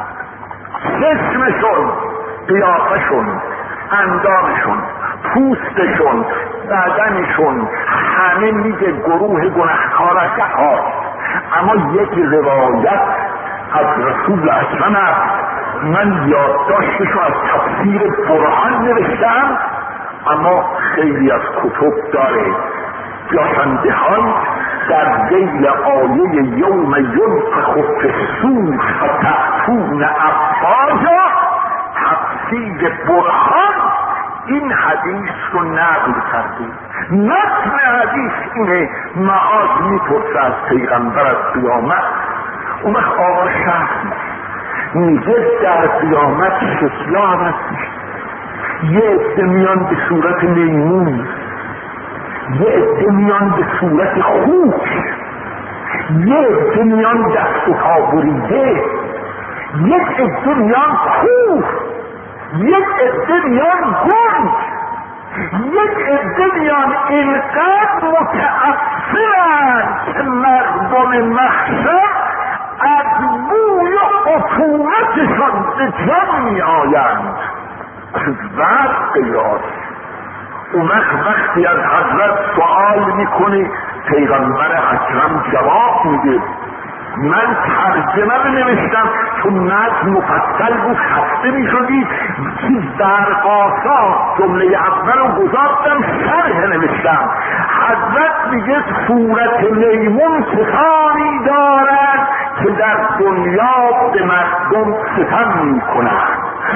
جسمشون، قیافشون، اندامشون، پوستشون، بدنشون همه میگه گروه گناهکار هاست. اما یک روایت از رسول اکرم است، من یادداشتشو از تفسیر برهان نوشتم، اما خیلی از کتب داره. جاشندهان در ذیل آیه یوم ینفخ فی الصور فتأتون افواجا، تفسیر برهان این حدیث رو نقل کرده. متن حدیث اینه: معاذ میپرسه از پیغمبر از قیامت. اون وقت آقا شرح میگه در قیامت شکلا عوض میشه. یه عده میان به صورت میمون، یه عده میان به صورت خوک، یه عده میان دست و پا بریده، یک عده میان کور، یک عده میان گنگ، یک عده میان اینقدر متأثرن که مردم محشر از بوی و عفونتشان به جان می آیند. بعد قیاس اون وقتی از حضرت سوال میکنی پیغمبر اکرم جواب میده. من ترجمه بنوشتم چون نظم مفصل بود خسته میشدی، برقاسا جمله اول رو گذاشتم شرح نوشتم. حضرت میگه صورت میمون کسانی دارد که در دنیا به مردم ستم میکنند،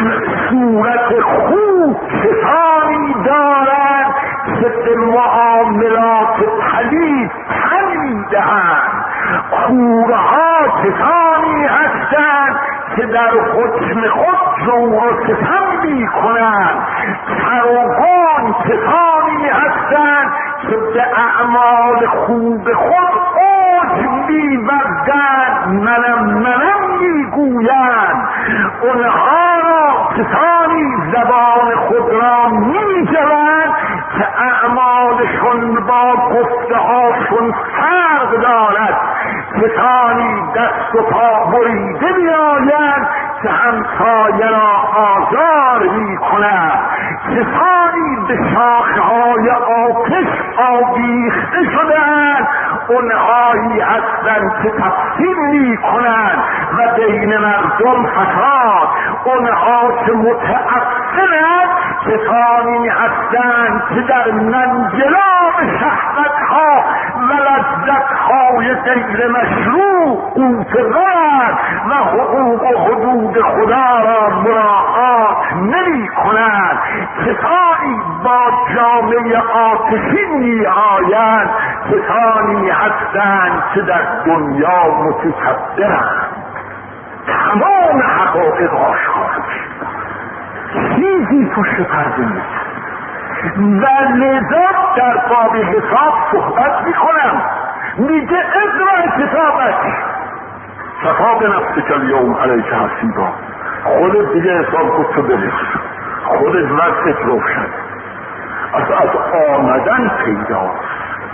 صورت خوب کسانی دارد که به معاملات پلید تن میدهند، کورها کسانی هستند که در حکم خود جور و ستم میکنند، سرگان کسانی هستند که به اعمال خوب خود اوج می‌ورزند، منم میگویند. اونها را کسانی زبان خود را می‌جوند که اعمالشون با گفته هاشون فرق دارد، کسانی دست و پا بریده می‌آیند که همسایه را آزار می‌کنند، کسانی به شاخه‌های آتش آویخته شده‌اند، اونهایی هستند که تفسیر می‌کنند و بین مردم فساد، اونها که متأثرند کسانی هستند که در منجلاب شهوت‌ها و لذت‌های غیر مشروع غوطه‌ورند و حقوق و حدود خدا را مراعات نمی‌کنند، کسانی با جامعه آتشین می‌آیند، کسانی هستند که در دنیا متکبرند. تمام حقایق آشکار چیزی پشت پرده نیست و لذا در باب حساب صحبت میکنم. میگه اقرا کتابک کفی بنفسک الیوم علیک حسیبا. خودت دیگه حساب کن تو برس، خودت وقتت روشن. از آمدن پیداست،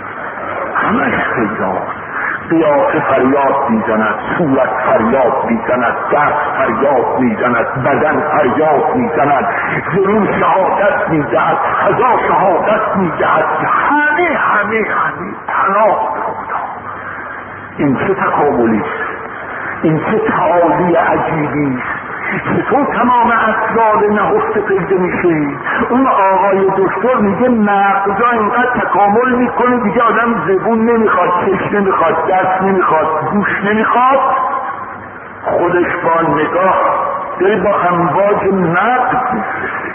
همش پیداست. قیافه فریاد میزند، صورت فریاد میزند، دست فریاد میزند، بدن فریاد میزند، ضرور شهادت میدهد، خدا شهادت میدهد، همه پناه به خدا. این چه تکاملیست، این چه تعالی عجیبیست که تو تمام اسرار نهفته پیدا میشی. اون آقای دکتر میگه مغزا اینقدر تکامل میکنه دیگه آدم زبون نمیخواد، چشم نمیخواد، دست نمیخواد، گوش نمیخواد، خودش با نگاه داره با امواج مغز میفرسته.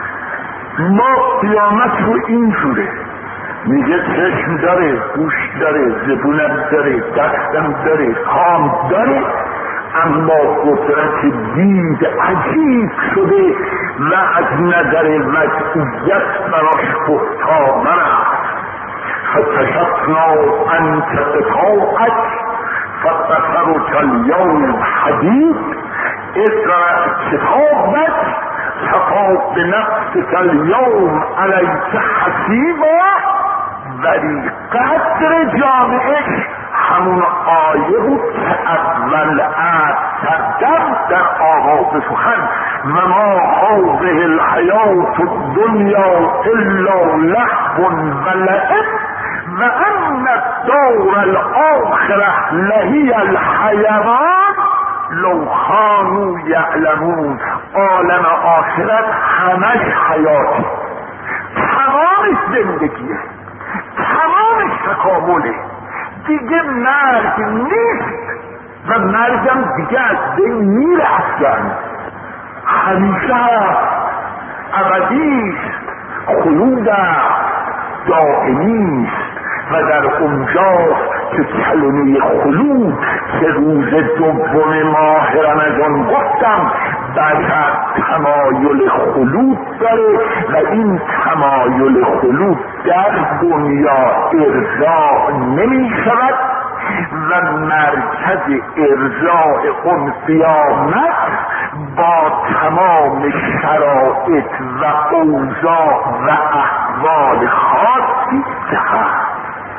ما قیامت رو اینجوره، میگه چشم داره، گوش داره، زبونم داره، دستم داره، کام داره، اما قدرت دید عجیب شده و از نظر وضعیت براش بهتاور است. فکشفنا عنک غطاءک فبصرک الیوم حدید اقرأ کتابک کفی بنفسک الیوم علیک حسیبا. ولی قدر جامعه همون آیه بود که اول کردم در آغاز سخن: و ما هذه الحیات الدنیا الا لهو و لعب و ان الدار الاخره لهی الحیوان لو کانوا یعلمون. عالم آخرت همش حیاتی، تمامش زندگیه، تمامش تکامله، دیگه مرگ نیست و مرگم دیگه از بین میره اصلا، همیشه هست، ابدیست. خلود دائمی است و در اونجاست که کلمه خلود که روز دوم ماه رمضان گفتم بعد تمایل خلود داره و این تمایل خلود در دنیا ارضا نمی شود و مرکز ارضاء اون قیامت با تمام شرایط و اوضاع و احوال خاصی که هست.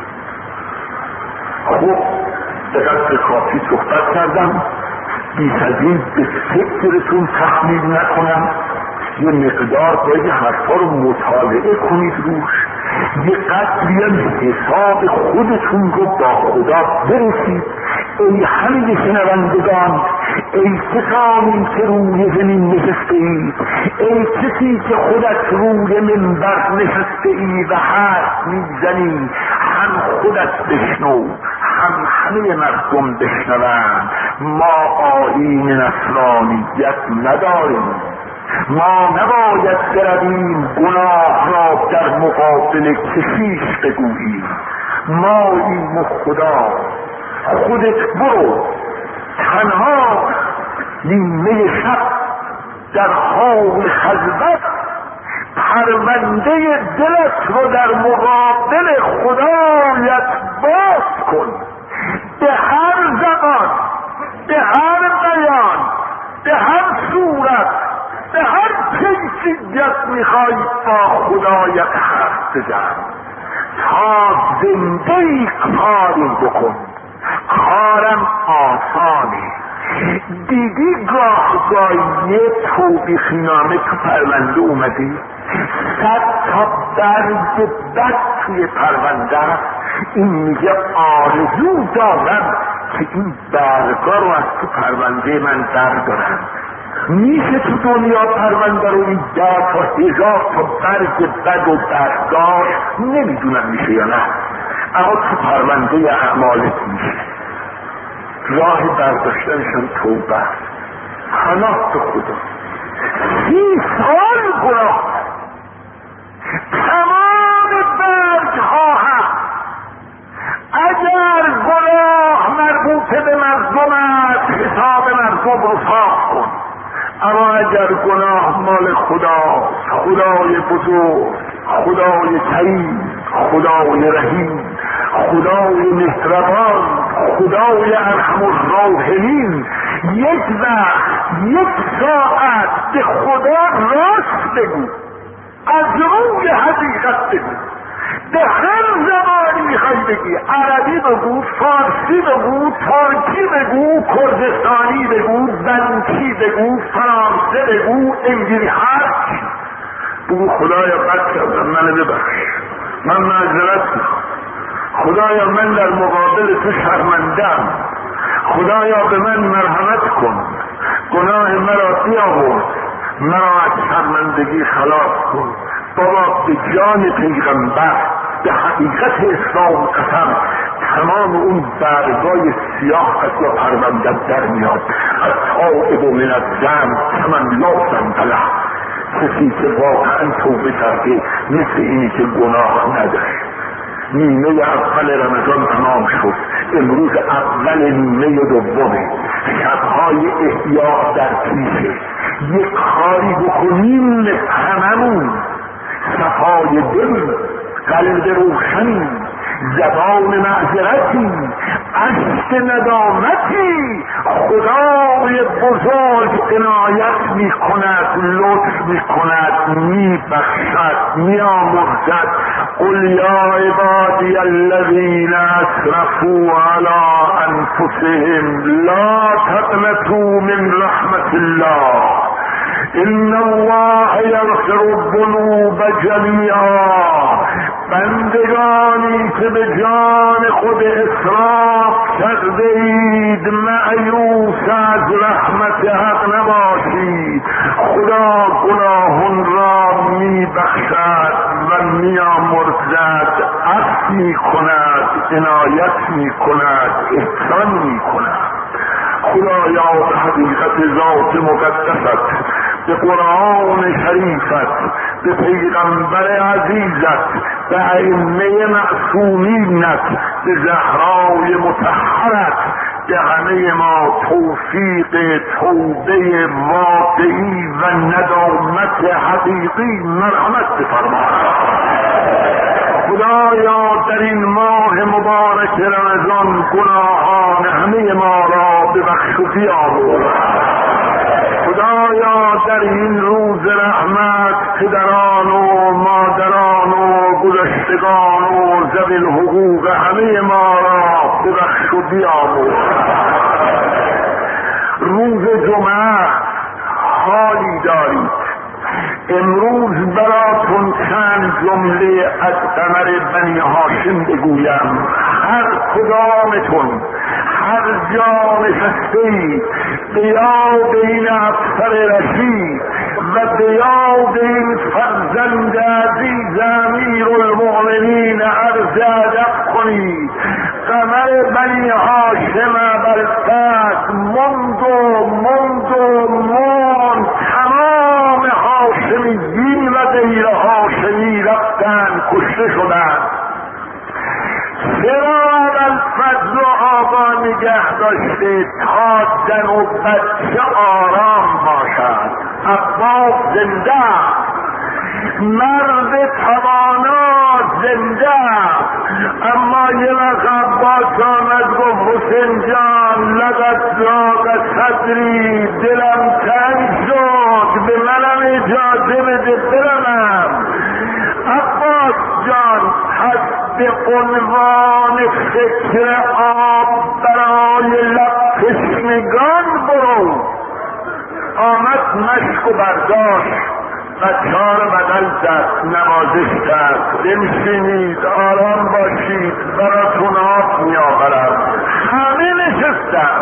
خب به قدر کافی صحبت کردم، بیش از این به فکرتون تحمیل نکنم. یه مقدار باید حرفا رو مطالعه کنید روش، یه قدری هم حساب خودتون رو با خدا برسید. ای همه شنوندگان، ای کسانی که روی زمین نشسته اید، ای کسی که خودت روی منبر نشسته ای و حرف میزنی، هم خودت بشنو هم همه مردم بشنوند. ما آیین نصرانیت نداریم، ما نباید برویم گناه را در مقابل کشیش بگوییم. ما این خدا، خودت برو تنها نیمه شب در حال خلوت پرونده دلت رو در مقابل خدایت باز کن. به هر زبان، به هر بیان، به هر صورت، به هر کیفیت میخوای با خدایت حرف بزن تا زنده کاری بکن. کارم آسانه. دیدی گاه یه توبیخنامه تو پرونده اومده، 100 تا برگ بد توی پرونده، این میگه آرزو دارم که این برگا رو از تو پرونده من بردارم. میشه تو دنیا پرونده رو این 10 تا 1000 تا برگ بد و برداشت؟ نمیدونم میشه یا نه، اما تو پرونده اعمالت میشه. راه برداشتنشم توبه، پناه به خدا. 30 سال گناه، تمام برگ ها هست. اگر گناه مربوط به مردم است، حساب مردم رو صاف کن. اما اگر گناه مال خدا، خدای بزرگ، خدای کریم، خدای رحیم، خدای مهربان، خدای ارحم الراحمین، یک وقت، یک ساعت به خدا راست بگو، از روی حقیقت بگو. به هر زبانی میخوای بگی، عربی بگو، فارسی بگو، ترکی بگو، کردستانی بگو، بلوچی بگو، فرانسه بگو، انگلیسی، هر چی بگو. خدایا بد کردم، منو ببخش، من معذرت میخوام. خدایا من در مقابل تو شرمنده‌ام، خدایا به من مرحمت کن، گناه مرا بیامرز، مرا از شرمندگی خلاص کن. بابا به جان پیغمبر، به حقیقت اسلام قسم، تمام اون برگای سیاه از یا پروندت در میاد. از تائب و من الذنب کمن لا ذنب له. کسی که واقعا توبه کرده مثل اینی که گناه نداره. نیمه اول رمضان تمام شد، امروز اول نیمه دومه، شبهای احیا در پیشه. یک کاری بکنیم هممون، صفای دل، قلب روشنی، زبان معذرتی، اشک ندامتی. خدای بزرگ عنایت می کند، لطف می کند، می بخشد، می آمرزد. قل یا عبادی الذین اسرفوا علی انفسهم لا تقنطوا من رحمت الله ان الله یغفر الذنوب جمیعا. بندگانی که به جان خود اسراف کرده اید، مایوس از رحمت حق نباشید. خدا گناهان را می بخشد و می آمرزد، عفو می کند، عنایت می کند، احسان می کند. خدایا به حقیقت ذات مقدست به قرآن شریفت، به پیغمبر عزیزت، به ائمه معصومینت، به زهرای مطهرت، به همه ما توفیق توبه واقعی و ندامت حقیقی مرحمت بفرما. خدایا در این ماه مبارک رمضان گناهان همه ما را ببخش و بیامرز. خدایا در این روز رحمت پدران و مادران و گذشتگان و ذوی الحقوق همه ما را ببخش و بیامرز. روز جمعه حالی دارید. امروز براتون چند جمله از قمر بنی هاشم بگویم. هر کدامتون هر جا نشسته‌اید به یاد این افسر رشید و به یاد این فرزند عزیز امیرالمؤمنین عرض ادب کنید. قمر بنی هاشم ابوالفتح ماند تمام هاشمیین و غیر هاشمی رفتن کشته شدند. چرا ابوالفضل آقا نگه داشته تا زن و بچه آرام باشد؟ عباس زنده، مرد توانا زنده. اما یه وقت عباس آمد گفت حسین جان لقد ضاق صدری، دلم تنگ شد، به منم اجازه بده برم. عباس جان پس به عنوان فکر آب برای لب تشنگان برو. آمد مشک و برداشت و چار بدل زد، نوازش کرد. بنشینید آرام باشید براتون آب میآورم. همه نشستند.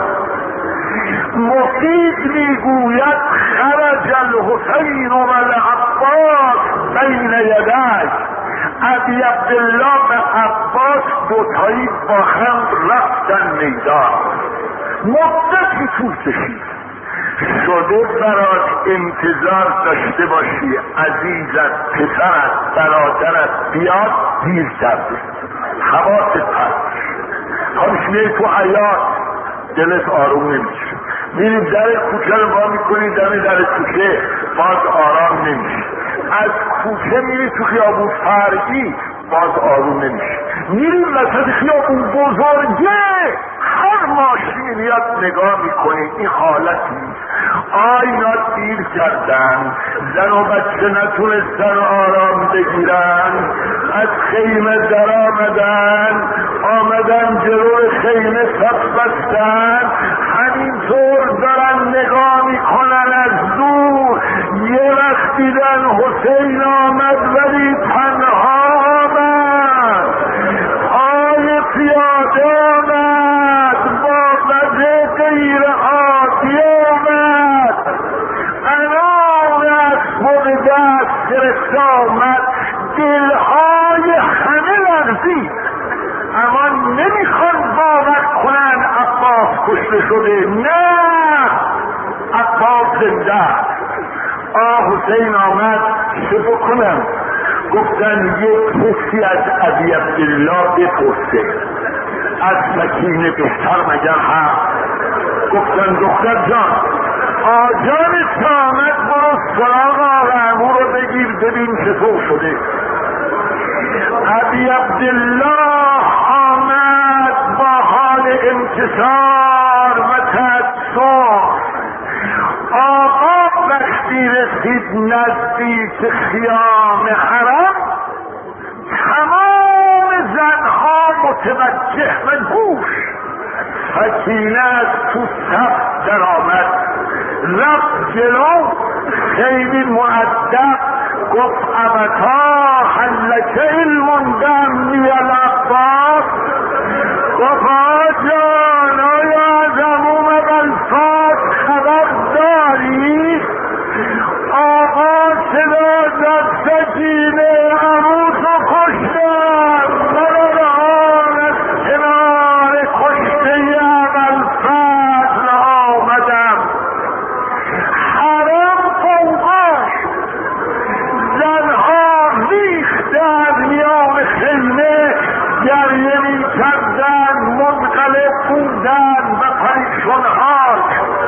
مفید میگوید خرج الحسین و العباس بین یدیک. ابی عبدالله و عباس دوتایی با هم رفتن میدان. مدتی طول کشید. شده برات انتظار داشته باشی عزیزت، پسرت، برادرت بیاد، دیر کرده. حواست پرت. خودش میای تو حیات دلت آروم نمیشه. میری در کوچه رو با میکنی، در کوچه باز آرام نمیشه. از کوچه میری تو خیابون فرعی باز آروم نمیشه. میری وسط خیابون بزرگه هر ماشین یاد نگاه میکنی این حالت نیست. اینا دیر کردن، زن و بچه نتونستن آرام بگیرن، از خیمه در آمدن جلو خیمه صف بستن، همینطور دارن نگاه میکنن از دور. یه وقت دیدن حسین آمد ولی تنها آمد، پای پیاده آمد، با وضع غیر عادی آمد، انان اسب به دست گرفته آمد. دلهای همه لرزید، اما نمیخوان باور کنن عباس کشته شده. نه، عباس زنده. حسین آمد، چه بکنم؟ گفتن یک کسی از ابی عبدالله بپرسه از سکینه بهتر مگر هست؟ گفتن دختر جان آجانت آمد، برو سراغ آقامو رو بگیر ببین چطور شده. ابی عبدالله آمد با حال انتصار و تأسف. آقا وقتی رسید نزدیک خیام حرم، تمام زنها متوجه و گوش. سکینه از تو صف در آمد، رفت جلو، خیلی مؤدب گفت ابتا حلک علم دمی العباس. گفت آجان آیا از عموم ابوالفتح خبر داری؟ آقا صدا داد سکینه عموتو کشتم، مران از کنار کشته ابوالفتح آمدم. حرم فوق گریه می کردن، منقلب بودن و پریشان حال.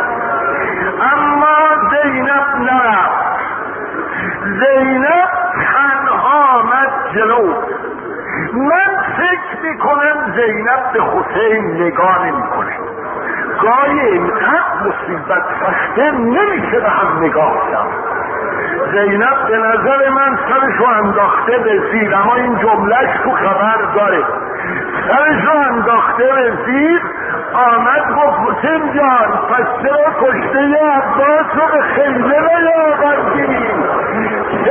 اما زینب نرفت. زینب تنها آمد جلو. من فکر میکنم زینب به حسین نگاه نمیکنه. گاهی اینقدر مصیبت فشته نمیشه به هم نگاه کرد. زینب به نظر من سرشو انداخته به زیر، اما این جملهش تو خبر داره. سرشو انداخته به زیر، آمد گفت حسین جان پس چرا کشته عباس رو به خیمه نیاوردی؟